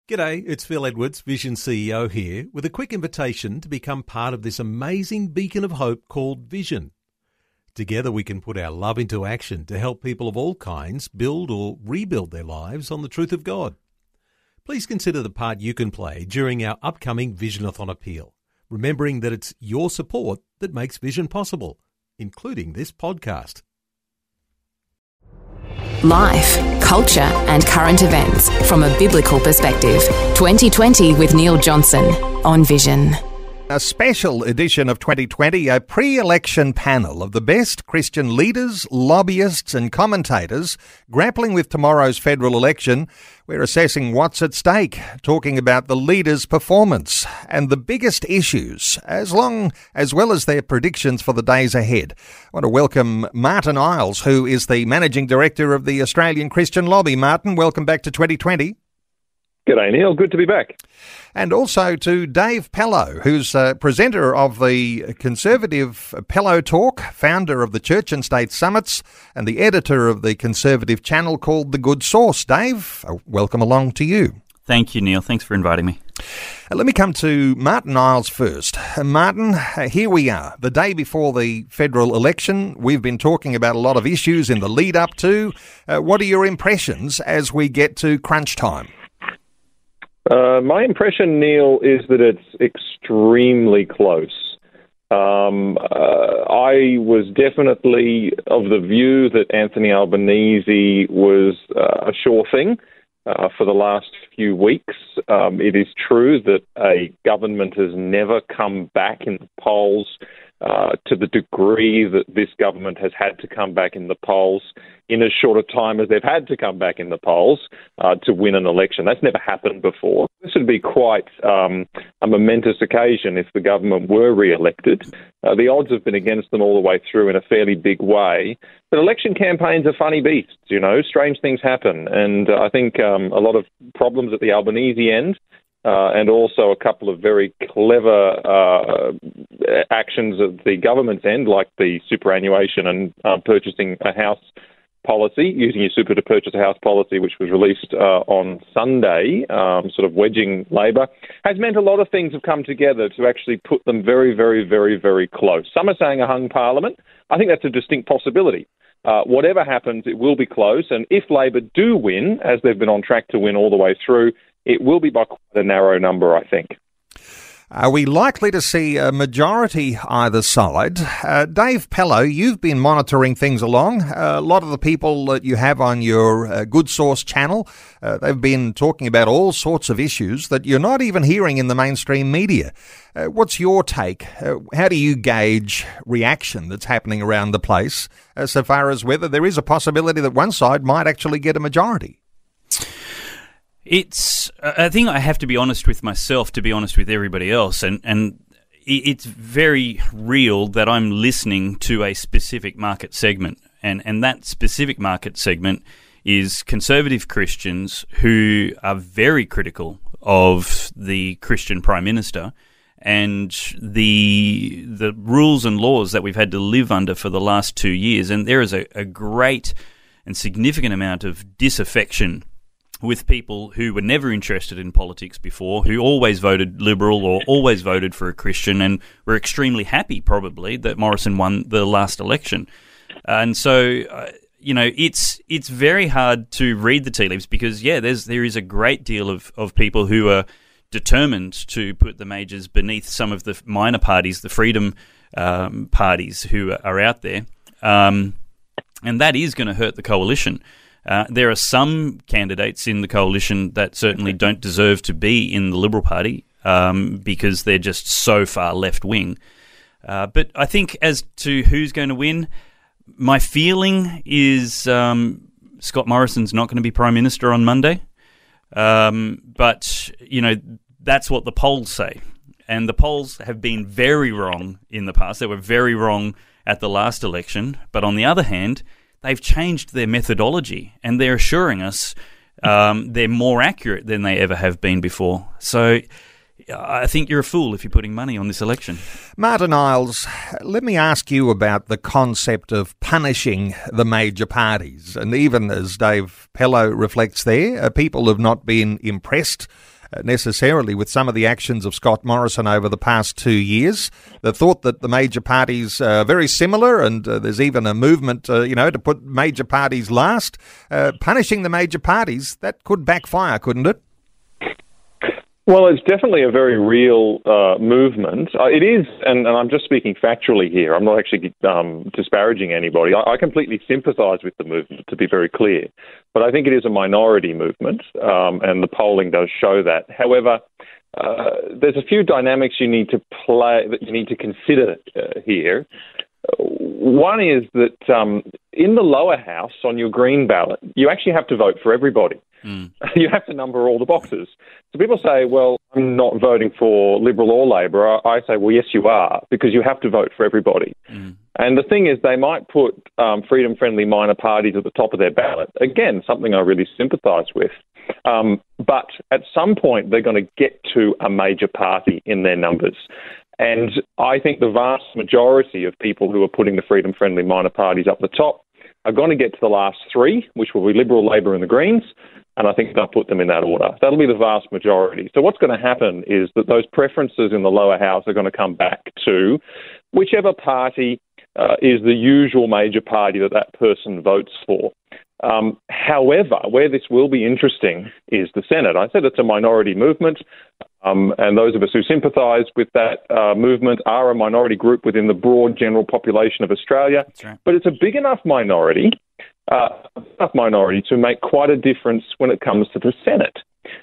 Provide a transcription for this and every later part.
G'day, it's Phil Edwards, Vision CEO here, with a quick invitation to become part of this amazing beacon of hope called Vision. Together we can put our love into action to help people of all kinds build or rebuild their lives on the truth of God. Please consider the part you can play during our upcoming Visionathon appeal, remembering that it's your support that makes Vision possible, including this podcast. Life, culture and current events from a biblical perspective. 2020 with Neil Johnson on Vision. A special edition of 2020, a pre-election panel of the best Christian leaders, lobbyists and commentators grappling with tomorrow's federal election. We're assessing what's at stake, talking about the leaders' performance and the biggest issues, as well as their predictions for the days ahead. I want to welcome Martin Iles, who is the Managing Director of the Australian Christian Lobby. Martin, welcome back to 2020. G'day, Neil. Good to be back. And also to Dave Pellowe, who's presenter of the Conservative Pellowe Talk, founder of the Church and State Summits, and the editor of the Conservative channel called The Good Source. Dave, welcome along to you. Thank you, Neil. Thanks for inviting me. Let me come to Martin Iles first. Martin, here we are, the day before the federal election. We've been talking about a lot of issues in the lead up to. What are your impressions as we get to crunch time? My impression, Neil, is that it's extremely close. I was definitely of the view that Anthony Albanese was a sure thing for the last few weeks. It is true that a government has never come back in the polls to the degree that this government has had to come back in the polls in as short a time as they've had to come back in the polls to win an election. That's never happened before. This would be quite a momentous occasion if the government were re-elected. The odds have been against them all the way through in a fairly big way. But election campaigns are funny beasts, you know, strange things happen. And I think a lot of problems at the Albanese end and also a couple of very clever actions at the government's end, like the superannuation and purchasing a house policy, using your super to purchase a house policy, which was released on Sunday, sort of wedging Labor, has meant a lot of things have come together to actually put them very, very, very, very close. Some are saying a hung parliament. I think that's a distinct possibility. Whatever happens, it will be close. And if Labor do win, as they've been on track to win all the way through, it will be by quite a narrow number, I think. Are we likely to see a majority either side? Dave Pellowe, you've been monitoring things along. A lot of the people that you have on your Good Source channel, they've been talking about all sorts of issues that you're not even hearing in the mainstream media. What's your take? How do you gauge reaction that's happening around the place so far as whether there is a possibility that one side might actually get a majority? I think I have to be honest with myself to be honest with everybody else, and it's very real that I'm listening to a specific market segment, and that specific market segment is conservative Christians who are very critical of the Christian Prime Minister and the rules and laws that we've had to live under for the last 2 years, and there is a great and significant amount of disaffection with people who were never interested in politics before, who always voted Liberal or always voted for a Christian, and were extremely happy, probably, that Morrison won the last election. And so, it's very hard to read the tea leaves because, there is a great deal of people who are determined to put the majors beneath some of the minor parties, the freedom parties who are out there. And that is going to hurt the coalition. There are some candidates in the coalition that certainly don't deserve to be in the Liberal Party because they're just so far left-wing. But I think as to who's going to win, my feeling is Scott Morrison's not going to be Prime Minister on Monday. But, that's what the polls say. And the polls have been very wrong in the past. They were very wrong at the last election. But on the other hand, they've changed their methodology and they're assuring us they're more accurate than they ever have been before. So I think you're a fool if you're putting money on this election. Martin Iles, let me ask you about the concept of punishing the major parties. And even as Dave Pellowe reflects there, people have not been impressed necessarily with some of the actions of Scott Morrison over the past 2 years. The thought that the major parties are very similar, and there's even a movement, to put major parties last. Punishing the major parties, that could backfire, couldn't it? Well, it's definitely a very real movement. It is, and I'm just speaking factually here. I'm not actually disparaging anybody. I completely sympathise with the movement, to be very clear. But I think it is a minority movement, and the polling does show that. However, there's a few dynamics you need to consider here. One is that in the lower house, on your Green ballot, you actually have to vote for everybody. You have to number all the boxes. So people say, well, I'm not voting for Liberal or Labor. I say, well, yes, you are, because you have to vote for everybody. And the thing is, they might put freedom-friendly minor parties at the top of their ballot. Again, something I really sympathise with. But at some point, they're going to get to a major party in their numbers. And I think the vast majority of people who are putting the freedom-friendly minor parties up the top are going to get to the last three, which will be Liberal, Labor and the Greens, and I think they'll put them in that order. That'll be the vast majority. So what's going to happen is that those preferences in the lower house are going to come back to whichever party is the usual major party that person votes for. However, where this will be interesting is the Senate. I said it's a minority movement, and those of us who sympathise with that movement are a minority group within the broad general population of Australia. That's right. But it's a big enough minority to make quite a difference when it comes to the Senate.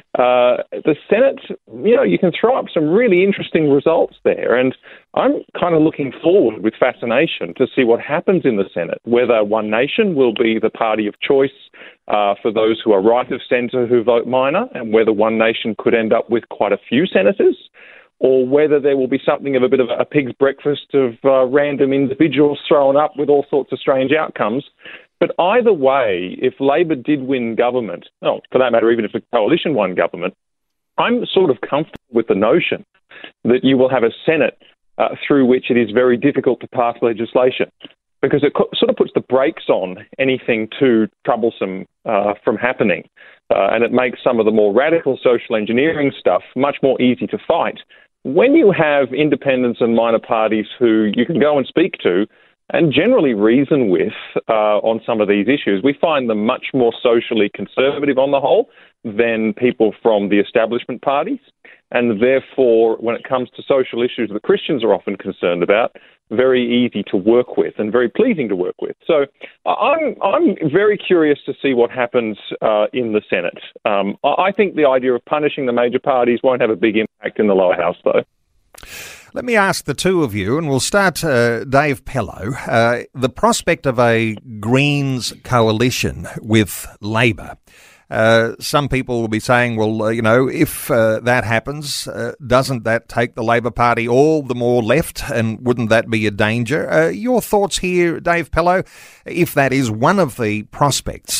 The Senate, you can throw up some really interesting results there, and I'm kind of looking forward with fascination to see what happens in the Senate, whether One Nation will be the party of choice for those who are right of centre who vote minor, and whether One Nation could end up with quite a few senators, or whether there will be something of a bit of a pig's breakfast of random individuals thrown up with all sorts of strange outcomes. But either way, if Labor did win government, for that matter, even if the coalition won government, I'm sort of comfortable with the notion that you will have a Senate through which it is very difficult to pass legislation, because it sort of puts the brakes on anything too troublesome from happening. And it makes some of the more radical social engineering stuff much more easy to fight. When you have independents and minor parties who you can go and speak to and generally reason with on some of these issues, we find them much more socially conservative on the whole than people from the establishment parties. And therefore, when it comes to social issues that Christians are often concerned about, very easy to work with and very pleasing to work with. So I'm very curious to see what happens in the Senate. I think the idea of punishing the major parties won't have a big impact in the lower house, though. Let me ask the two of you, and we'll start Dave Pellow. The prospect of a Greens coalition with Labor. Some people will be saying, well, if that happens, doesn't that take the Labor Party all the more left, and wouldn't that be a danger? Your thoughts here, Dave Pellow, if that is one of the prospects,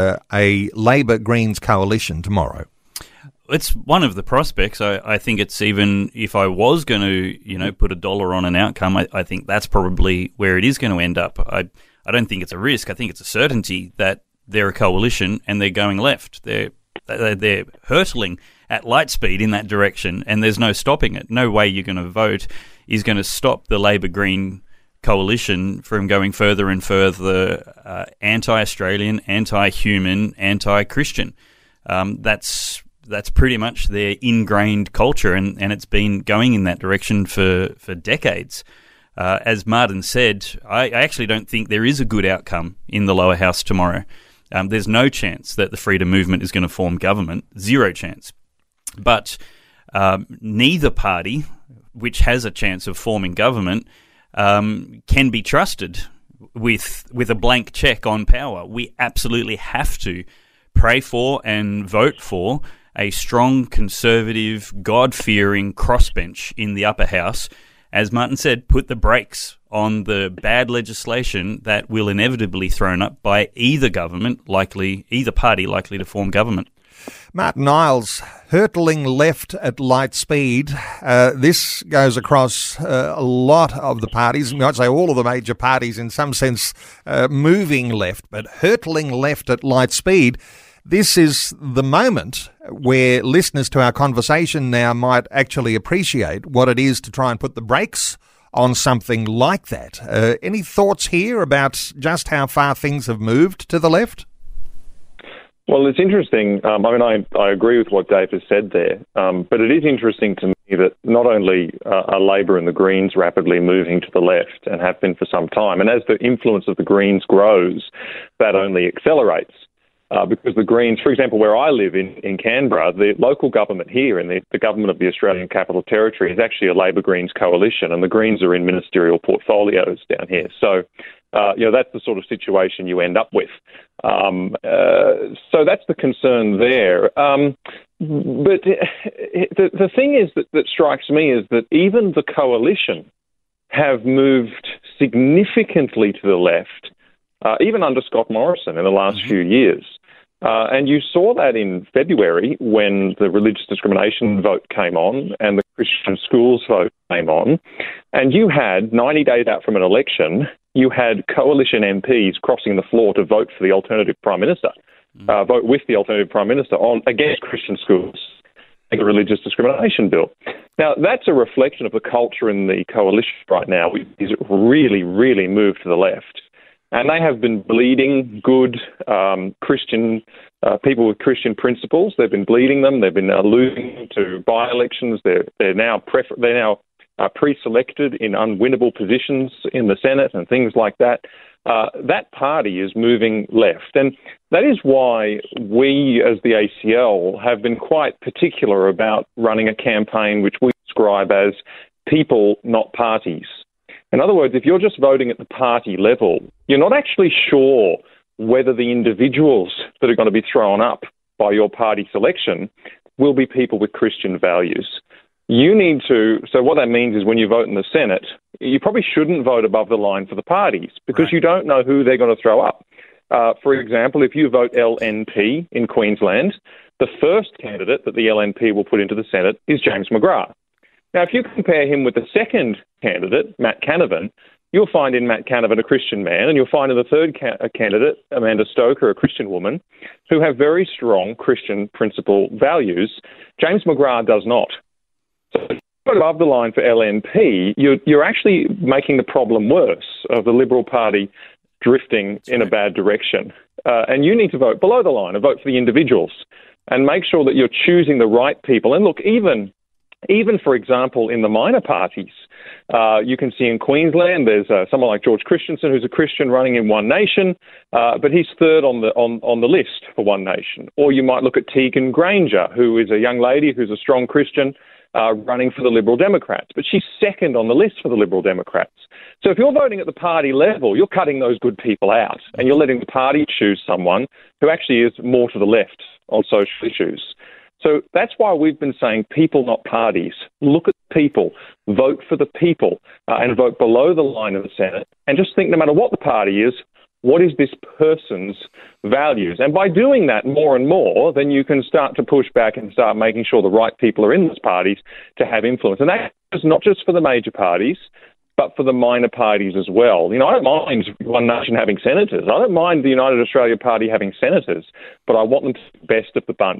a Labor-Greens coalition tomorrow? It's one of the prospects. I think it's, even if I was going to, put $1 on an outcome, I think that's probably where it is going to end up. I don't think it's a risk. I think it's a certainty that they're a coalition and they're going left. They're hurtling at light speed in that direction, and there's no stopping it. No way you're going to vote is going to stop the Labor-Green coalition from going further and further anti-Australian, anti-human, anti-Christian. That's pretty much their ingrained culture, and it's been going in that direction for decades. As Martin said, I actually don't think there is a good outcome in the lower house tomorrow. There's no chance that the Freedom Movement is going to form government, zero chance. But neither party, which has a chance of forming government, can be trusted with a blank check on power. We absolutely have to pray for and vote for a strong, conservative, God-fearing crossbench in the upper house. As Martin said, put the brakes on the bad legislation that will inevitably be thrown up by either party likely to form government. Martin Iles, hurtling left at light speed. This goes across a lot of the parties. You might say all of the major parties in some sense moving left, but hurtling left at light speed. this is the moment where listeners to our conversation now might actually appreciate what it is to try and put the brakes on something like that. Any thoughts here about just how far things have moved to the left? Well, it's interesting. I agree with what Dave has said there, but it is interesting to me that not only are Labor and the Greens rapidly moving to the left and have been for some time, and as the influence of the Greens grows, that only accelerates. Because the Greens, for example, where I live in Canberra, the local government here and the government of the Australian Capital Territory is actually a Labor-Greens coalition, and the Greens are in ministerial portfolios down here. So, that's the sort of situation you end up with. So that's the concern there. But the thing is that strikes me is that even the coalition have moved significantly to the left, even under Scott Morrison in the last few years. And you saw that in February when the religious discrimination vote came on and the Christian schools vote came on. And you had, 90 days out from an election, you had coalition MPs crossing the floor to vote for the alternative Prime Minister, vote with the alternative Prime Minister against Christian schools, the religious discrimination bill. Now, that's a reflection of the culture in the coalition right now, which is really, really moved to the left. And they have been bleeding good Christian people with Christian principles. They've been bleeding them. They've been losing to by-elections. They're now pre-selected in unwinnable positions in the Senate and things like that. That party is moving left. And that is why we, as the ACL, have been quite particular about running a campaign which we describe as people, not parties. In other words, if you're just voting at the party level, you're not actually sure whether the individuals that are going to be thrown up by your party selection will be people with Christian values. So what that means is when you vote in the Senate, you probably shouldn't vote above the line for the parties because you don't know who they're going to throw up. For example, if you vote LNP in Queensland, the first candidate that the LNP will put into the Senate is James McGrath. Now, if you compare him with the second candidate, Matt Canavan, you'll find in Matt Canavan a Christian man, and you'll find in the third candidate, Amanda Stoker, a Christian woman, who have very strong Christian principle values. James McGrath does not. So if you go above the line for LNP, you're actually making the problem worse of the Liberal Party drifting in a bad direction. And you need to vote below the line and vote for the individuals and make sure that you're choosing the right people. And look, even, for example, in the minor parties, you can see in Queensland there's someone like George Christensen, who's a Christian running in One Nation, but he's third on the list for One Nation. Or you might look at Tegan Granger, who is a young lady who's a strong Christian running for the Liberal Democrats, but she's second on the list for the Liberal Democrats. So if you're voting at the party level, you're cutting those good people out, and you're letting the party choose someone who actually is more to the left on social issues. So that's why we've been saying people, not parties. Look at people, vote for the people, and vote below the line of the Senate. And just think, no matter what the party is, what is this person's values? And by doing that more and more, then you can start to push back and start making sure the right people are in those parties to have influence. And that is not just for the major parties, but for the minor parties as well. I don't mind One Nation having senators. I don't mind the United Australia Party having senators, but I want them to be best of the bunch.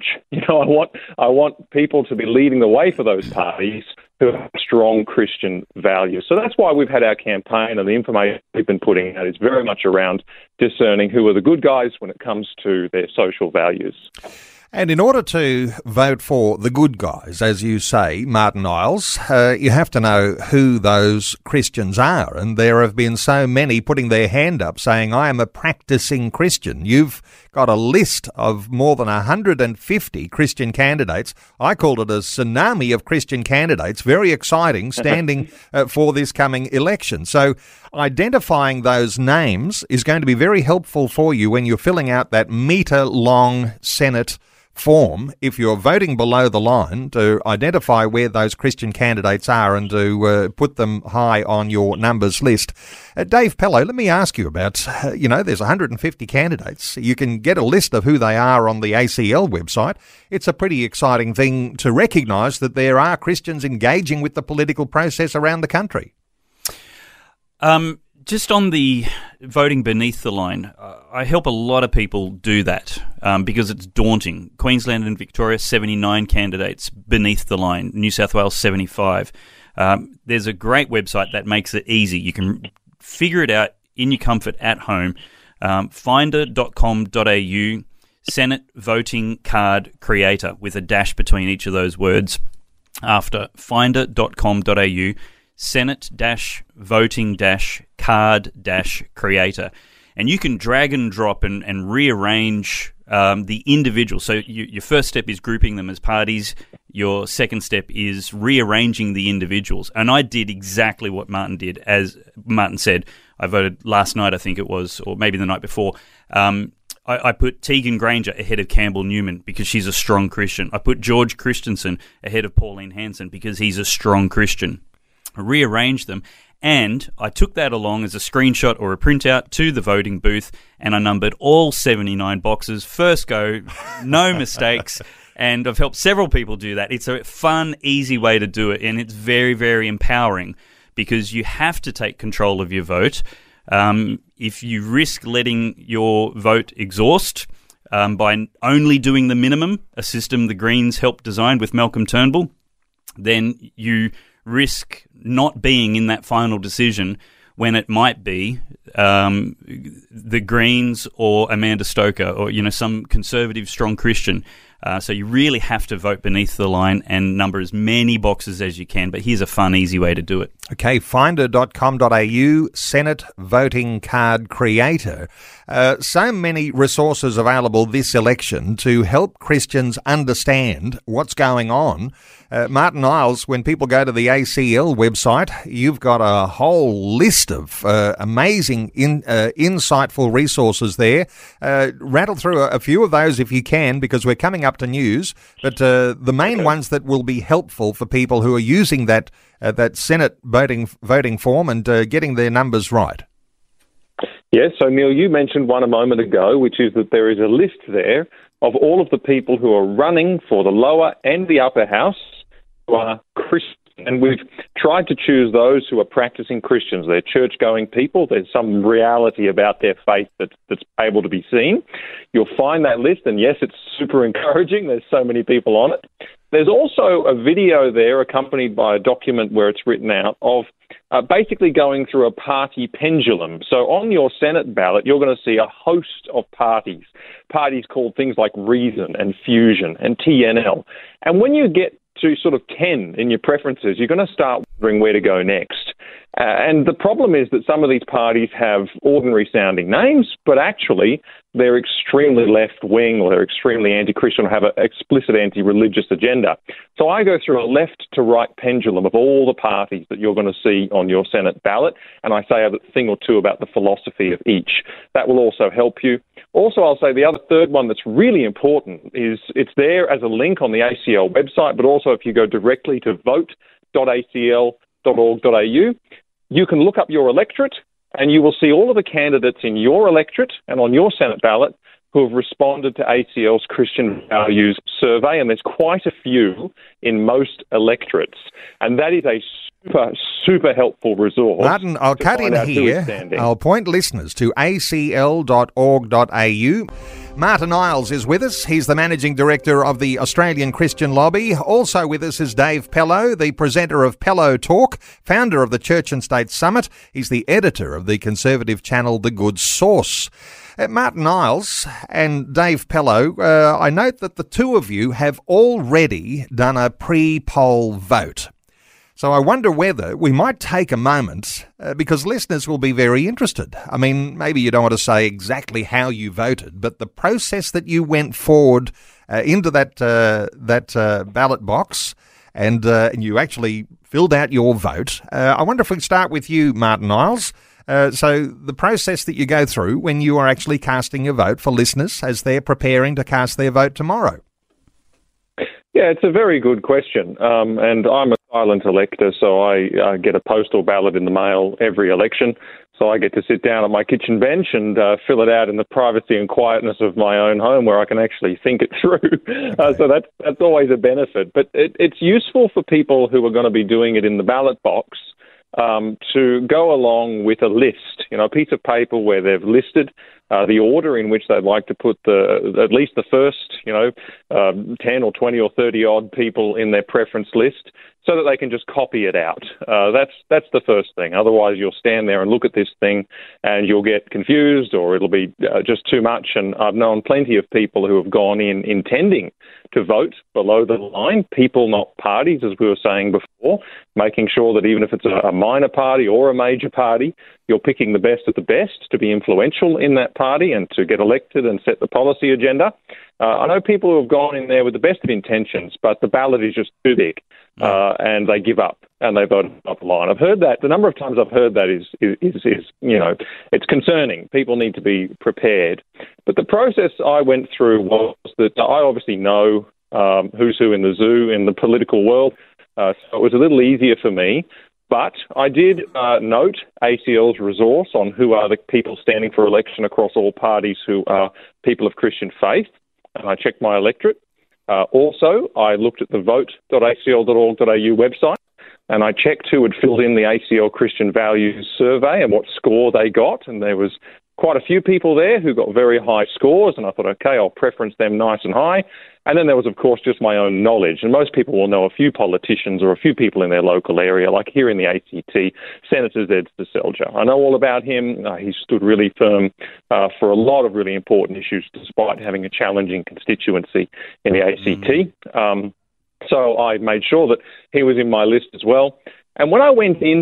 I want people to be leading the way for those parties who have strong Christian values. So that's why we've had our campaign, and the information we've been putting out is very much around discerning who are the good guys when it comes to their social values. And in order to vote for the good guys, as you say, Martin Iles, you have to know who those Christians are. And there have been so many putting their hand up saying, I am a practicing Christian. You've got a list of more than 150 Christian candidates. I called it a tsunami of Christian candidates. Very exciting, standing for this coming election. So identifying those names is going to be very helpful for you when you're filling out that metre-long Senate form, if you're voting below the line, to identify where those Christian candidates are and to put them high on your numbers list. Dave Pellowe, let me ask you about, there's 150 candidates. You can get a list of who they are on the ACL website. It's a pretty exciting thing to recognise that there are Christians engaging with the political process around the country. Just on the voting beneath the line, I help a lot of people do that because it's daunting. Queensland and Victoria, 79 candidates beneath the line. New South Wales, 75. There's a great website that makes it easy. You can figure it out in your comfort at home. Finder.com.au, Senate Voting Card Creator, with a dash between each of those words. After finder.com.au, Senate-voting-card-creator. And you can drag and drop and rearrange the individual. So your first step is grouping them as parties. Your second step is rearranging the individuals. And I did exactly what Martin did. As Martin said, I voted last night, I think it was, or maybe the night before. I put Tegan Granger ahead of Campbell Newman because she's a strong Christian. I put George Christensen ahead of Pauline Hanson because he's a strong Christian. I rearranged them, and I took that along as a screenshot or a printout to the voting booth, and I numbered all 79 boxes. First go, no mistakes, and I've helped several people do that. It's a fun, easy way to do it, and it's very, very empowering because you have to take control of your vote. If you risk letting your vote exhaust by only doing the minimum, a system the Greens helped design with Malcolm Turnbull, then you risk not being in that final decision when it might be the Greens or Amanda Stoker or some conservative strong Christian. So you really have to vote beneath the line and number as many boxes as you can. But here's a fun, easy way to do it. Okay, finder.com.au, Senate Voting Card Creator. So many resources available this election to help Christians understand what's going on. Martin Iles, when people go to the ACL website, you've got a whole list of amazing, insightful resources there. Rattle through a few of those if you can, because we're coming up to news. But the main ones that will be helpful for people who are using that Senate voting form and getting their numbers right. Yes, so Neil, you mentioned one a moment ago, which is that there is a list there of all of the people who are running for the lower and the upper house who are Christians. And we've tried to choose those who are practicing Christians. They're church-going people. There's some reality about their faith that's able to be seen. You'll find that list, and yes, it's super encouraging. There's so many people on it. There's also a video there accompanied by a document where it's written out of basically going through a party pendulum. So on your Senate ballot, you're going to see a host of parties called things like Reason and Fusion and TNL. And when you get to sort of 10 in your preferences, you're going to start wondering where to go next. And the problem is that some of these parties have ordinary-sounding names, but actually they're extremely left-wing or they're extremely anti-Christian or have an explicit anti-religious agenda. So I go through a left-to-right pendulum of all the parties that you're going to see on your Senate ballot, and I say a thing or two about the philosophy of each. That will also help you. Also, I'll say the other third one that's really important is it's there as a link on the ACL website, but also if you go directly to vote.acl.org.au, you can look up your electorate and you will see all of the candidates in your electorate and on your Senate ballot who have responded to ACL's Christian Values Survey, and there's quite a few in most electorates. And that is a super helpful resource. Martin, I'll cut in here. I'll point listeners to acl.org.au. Martin Iles is with us. He's the Managing Director of the Australian Christian Lobby. Also with us is Dave Pellowe, the presenter of Pellowe Talk, founder of the Church and State Summit. He's the editor of the conservative channel The Good Source. Martin Iles and Dave Pellowe, I note that the two of you have already done a pre-poll vote. So I wonder whether we might take a moment, because listeners will be very interested. I mean, maybe you don't want to say exactly how you voted, but the process that you went forward into that ballot box and you actually filled out your vote. I wonder if we can start with you, Martin Iles. So the process that you go through when you are actually casting your vote for listeners as they're preparing to cast their vote tomorrow. Yeah, it's a very good question. And I'm a silent elector, so I get a postal ballot in the mail every election. So I get to sit down at my kitchen bench and fill it out in the privacy and quietness of my own home where I can actually think it through. Okay. So that's always a benefit. But it's useful for people who are going to be doing it in the ballot box to go along with a list, a piece of paper where they've listed the order in which they'd like to put at least the first, 10 or 20 or 30 odd people in their preference list, so that they can just copy it out. That's the first thing. Otherwise, you'll stand there and look at this thing and you'll get confused, or it'll be just too much. And I've known plenty of people who have gone in intending to vote below the line, people, not parties, as we were saying before, making sure that even if it's a minor party or a major party, you're picking the best of the best to be influential in that party and to get elected and set the policy agenda. I know people who have gone in there with the best of intentions, but the ballot is just too big, and they give up and they vote off the line. I've heard that. The number of times I've heard that is it's concerning. People need to be prepared. But the process I went through was that I obviously know who's who in the zoo in the political world, so it was a little easier for me. But I did note ACL's resource on who are the people standing for election across all parties who are people of Christian faith, and I checked my electorate. Also, I looked at the vote.acl.org.au website, and I checked who had filled in the ACL Christian Values survey and what score they got, and there was quite a few people there who got very high scores, and I thought, okay, I'll preference them nice and high. And then there was, of course, just my own knowledge. And most people will know a few politicians or a few people in their local area, like here in the ACT, Senator Zed Seselja. I know all about him. He stood really firm for a lot of really important issues, despite having a challenging constituency in the ACT. So I made sure that he was in my list as well. And when I went to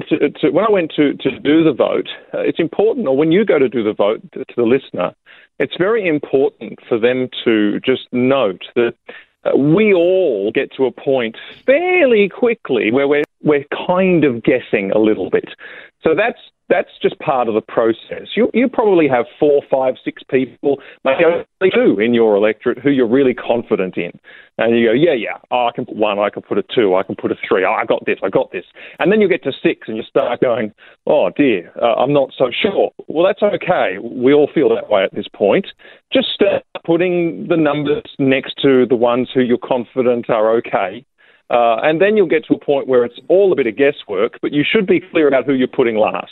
do the vote, it's important, or when you go to do the vote to the listener, it's very important for them to just note that we all get to a point fairly quickly where we're kind of guessing a little bit. So that's just part of the process. You probably have 4, 5, 6 people, maybe only 2 in your electorate who you're really confident in. And you go, yeah, I can put 1, I can put a 2, I can put a 3, I got this. And then you get to 6 and you start going, oh dear, I'm not so sure. Well, that's okay. We all feel that way at this point. Just start putting the numbers next to the ones who you're confident are okay. And then you'll get to a point where it's all a bit of guesswork, but you should be clear about who you're putting last.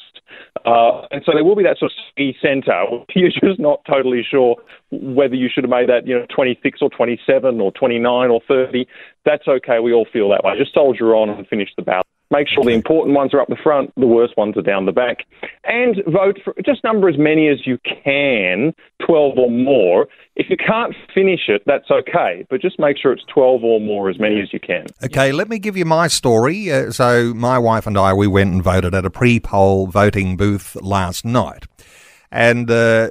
And so there will be that sort of ski centre. You're just not totally sure whether you should have made that, 26 or 27 or 29 or 30. That's okay. We all feel that way. Just soldier on and finish the ballot. Make sure the important ones are up the front, the worst ones are down the back. And vote for, just number as many as you can, 12 or more. If you can't finish it, that's okay. But just make sure it's 12 or more, as many as you can. Okay, let me give you my story. So my wife and I, we went and voted at a pre-poll voting booth last night. And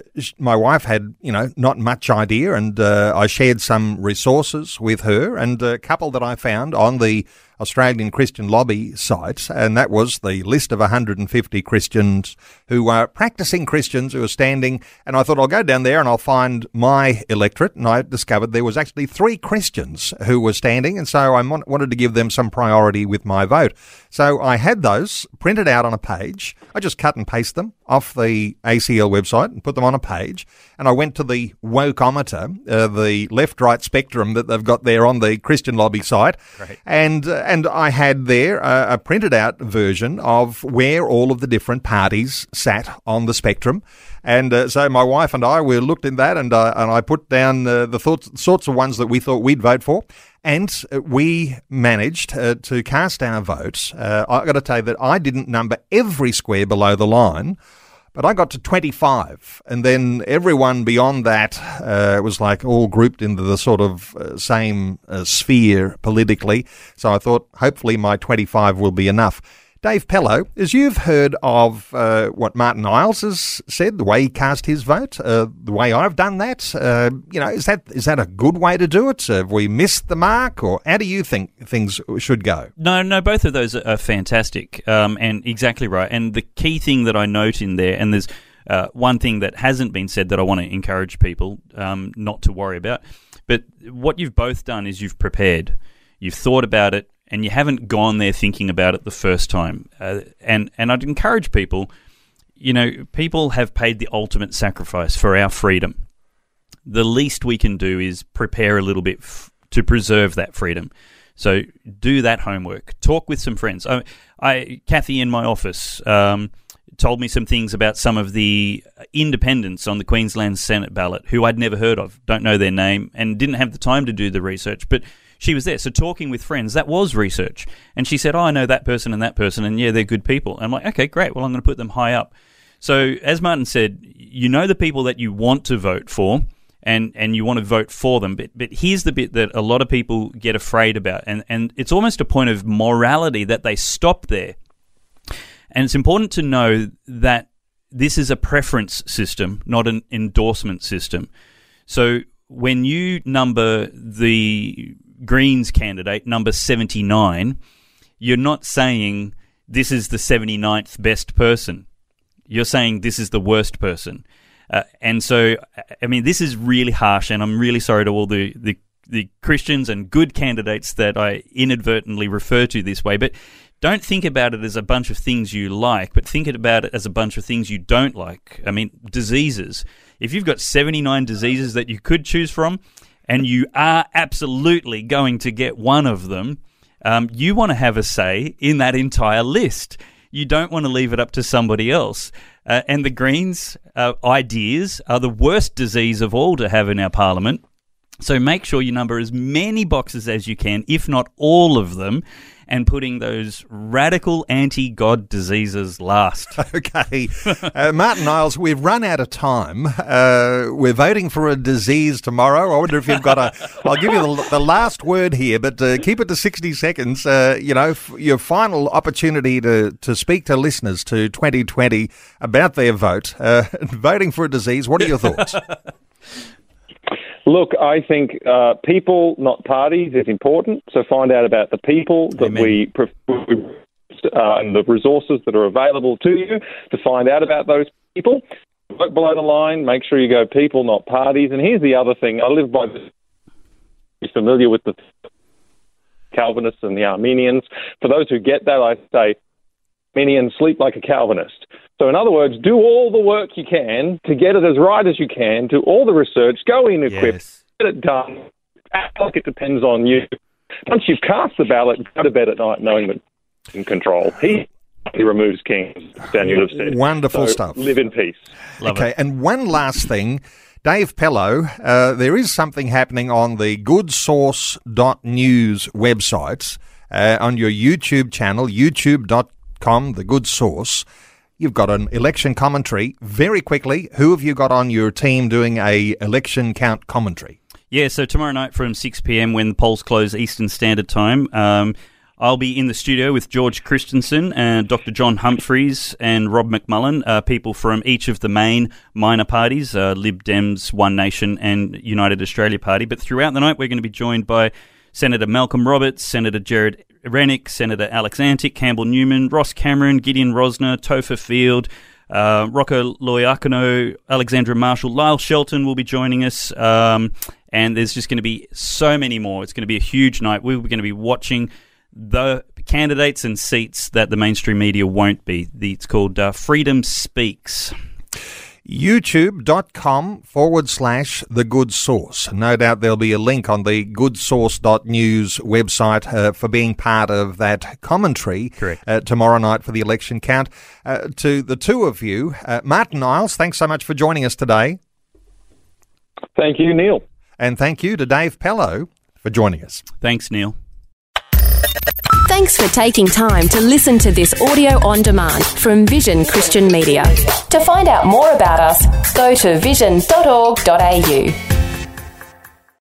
my wife had, not much idea, and I shared some resources with her, and a couple that I found on the Australian Christian Lobby site, and that was the list of 150 Christians who are practicing Christians who are standing, and I thought I'll go down there and I'll find my electorate, and I discovered there was actually 3 Christians who were standing, and so I wanted to give them some priority with my vote. So I had those printed out on a page. I just cut and paste them off the ACL website and put them on a page, and I went to the Wokeometer, the left-right spectrum that they've got there on the Christian Lobby site. Great. And I had there a printed out version of where all of the different parties sat on the spectrum. And so my wife and I, we looked in that, and I put down the sorts of ones that we thought we'd vote for. And we managed to cast our votes. I've got to tell you that I didn't number every square below the line, but I got to 25, and then everyone beyond that was like all grouped into the sort of same sphere politically. So I thought hopefully my 25 will be enough. Dave Pellow, as you've heard of what Martin Iles has said, the way he cast his vote, the way I've done that, is that a good way to do it? Have we missed the mark, or how do you think things should go? No, both of those are fantastic and exactly right. And the key thing that I note in there, and there's one thing that hasn't been said that I want to encourage people not to worry about, but what you've both done is you've prepared, you've thought about it, and you haven't gone there thinking about it the first time. And I'd encourage people, people have paid the ultimate sacrifice for our freedom. The least we can do is prepare a little bit to preserve that freedom. So do that homework. Talk with some friends. Kathy in my office told me some things about some of the independents on the Queensland Senate ballot who I'd never heard of, don't know their name, and didn't have the time to do the research. But she was there. So talking with friends, that was research. And she said, I know that person, and yeah, they're good people. And I'm like, okay, great. Well, I'm going to put them high up. So as Martin said, you know the people that you want to vote for, and you want to vote for them. But here's the bit that a lot of people get afraid about. And it's almost a point of morality that they stop there. And it's important to know that this is a preference system, not an endorsement system. So when you number the Greens candidate, number 79, you're not saying this is the 79th best person. You're saying this is the worst person. And so, I mean, this is really harsh, and I'm really sorry to all the Christians and good candidates that I inadvertently refer to this way, but don't think about it as a bunch of things you like, but think about it as a bunch of things you don't like. I mean, diseases. If you've got 79 diseases that you could choose from, and you are absolutely going to get one of them, you want to have a say in that entire list. You don't want to leave it up to somebody else. And the Greens' ideas are the worst disease of all to have in our parliament. So make sure you number as many boxes as you can, if not all of them, and putting those radical anti-God diseases last. Okay. Martin Iles, we've run out of time. We're voting for a disease tomorrow. I wonder if you've got I'll give you the last word here, but keep it to 60 seconds. Your final opportunity to speak to listeners to 2020 about their vote. Voting for a disease, what are your thoughts? Look, I think people, not parties, is important. So find out about the people that we and the resources that are available to you to find out about those people. Look below the line. Make sure you go people, not parties. And here's the other thing. I live by this. You're familiar with the Calvinists and the Arminians. For those who get that, I say, Arminians sleep like a Calvinist. So in other words, do all the work you can to get it as right as you can, do all the research, go in equipped, get it done, act like it depends on you. Once you've cast the ballot, go to bed at night knowing that in control. He removes kings, Daniel have said. Wonderful stuff. Live in peace. Okay, and one last thing. Dave Pellow, there is something happening on the goodsource.news website, on your YouTube channel, youtube.com, The Good Source. You've got an election commentary. Very quickly, who have you got on your team doing a election count commentary? Yeah, so tomorrow night from 6 p.m. when the polls close Eastern Standard Time, I'll be in the studio with George Christensen and Dr. John Humphreys and Rob McMullen, people from each of the main minor parties, Lib Dems, One Nation and United Australia Party. But throughout the night, we're going to be joined by Senator Malcolm Roberts, Senator Jared Rennick, Senator Alex Antic, Campbell Newman, Ross Cameron, Gideon Rosner, Topher Field, Rocco Loiacono, Alexandra Marshall, Lyle Shelton will be joining us, and there's just going to be so many more. It's going to be a huge night. We're going to be watching the candidates and seats that the mainstream media won't be. It's called Freedom Speaks. youtube.com/The Good Source. No doubt there'll be a link on the goodsource.news website for being part of that commentary tomorrow night for the election count. To the two of you, Martin Iles, thanks so much for joining us today. Thank you, Neil. And thank you to Dave Pellow for joining us. Thanks, Neil. Thanks for taking time to listen to this audio on demand from Vision Christian Media. To find out more about us, go to vision.org.au.